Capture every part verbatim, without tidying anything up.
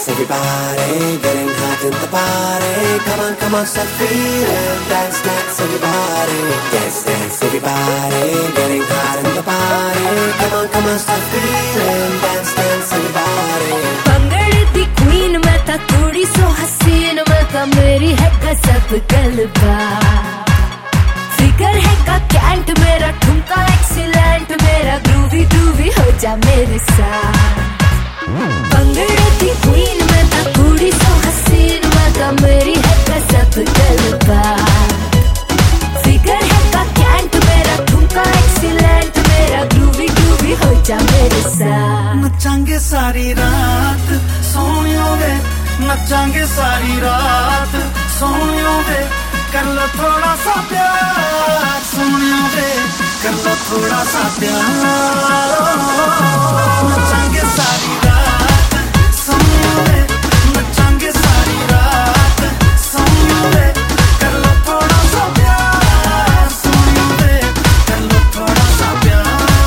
everybody, getting hot in the party. Come on, come on, start feeling. Dance, dance, everybody. Dance, dance, everybody, getting hot in the party. Come on, come on, start feeling. Dance, dance, everybody. भंगड़े the queen मैं था कुड़ी सो हसीन मैं था मेरी है गजब गलबा फिगर है का कैंट मेरा ठुमका एक्सीलेंट मेरा ग्रूवी ग्रूवी हो जा मेरे साथ भंगड़े दी queen मैं था कुड़ी सो हसीन मैं था मेरी है गजब गलबा फिगर है का कैंट मेरा ठुमका एक्सीलेंट मेरा ग्रूवी ग्रूवी हो जा मेरे साथ नचांगे सारी रात सोनियो वे नचांगे सारी रात सोनियो वे कर लो थोड़ा सा प्यार सोनियो वे कर लो थोड़ा सा प्यार नचांगे सारी रात सोनियो वे नचांगे सारी रात सोनियो वे कर लो थोड़ा सा प्यार सोनियो वे कर लो थोड़ा सा प्यार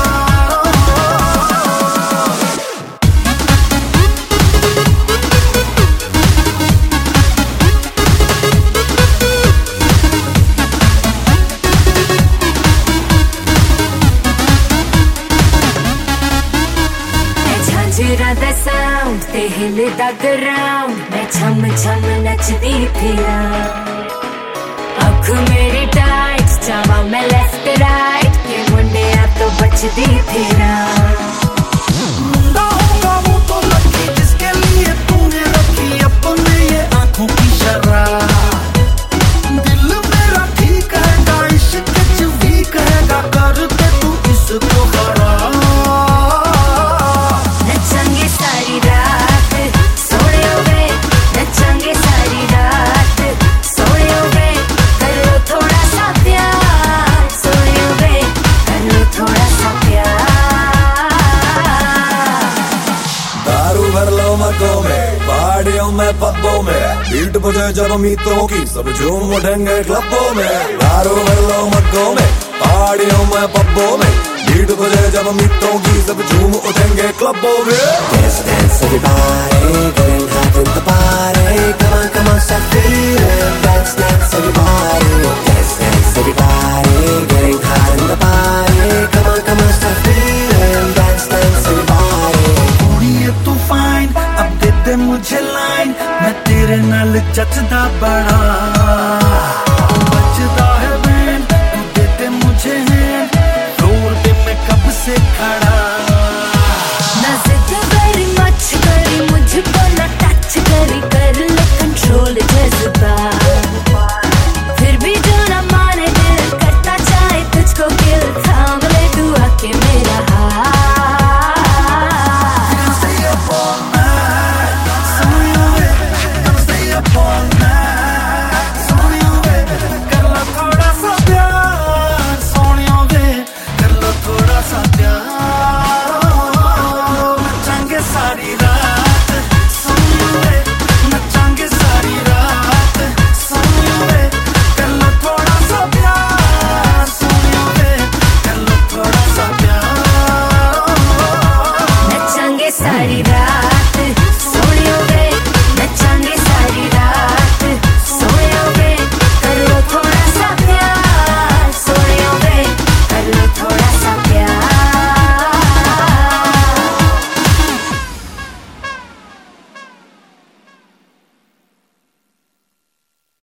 झंझरा दा साउंड ते हिलदा ग्राउंड मैं छम छम नचदी फिरा अख मेरी टाइट जावा मैं लेफ्ट राइट के मुंडे आ तो बचदी फिरा मुंडा होगा वो तो लकी जिसके लिए तूने रखी अपने ये आंखों की शराब दिल मेरा ठीक हैगा इश्क च वीक हैगा कर दे तू इसको खराब नचंगे सारी रात सोए वे नचंगे सारी रात सोए वे कर लो थोड़ा सा प्यार सोए वे कर लो थोड़ा सा प्यार दारू भर लो मग्गों में पहाड़ियों में पब्बों में बीट बजे जब मीतों की सब झूम उठेंगे क्लबों में दारू भर लो मग्गों में पहाड़ियों में पब्बों में बीट बजे जब मीतों की सब झूम उठेंगे क्लबों में Dance, dance, everybody, getting hot in the party. Come on, come on, start feeling. Dance, dance, everybody. Dance, dance, everybody.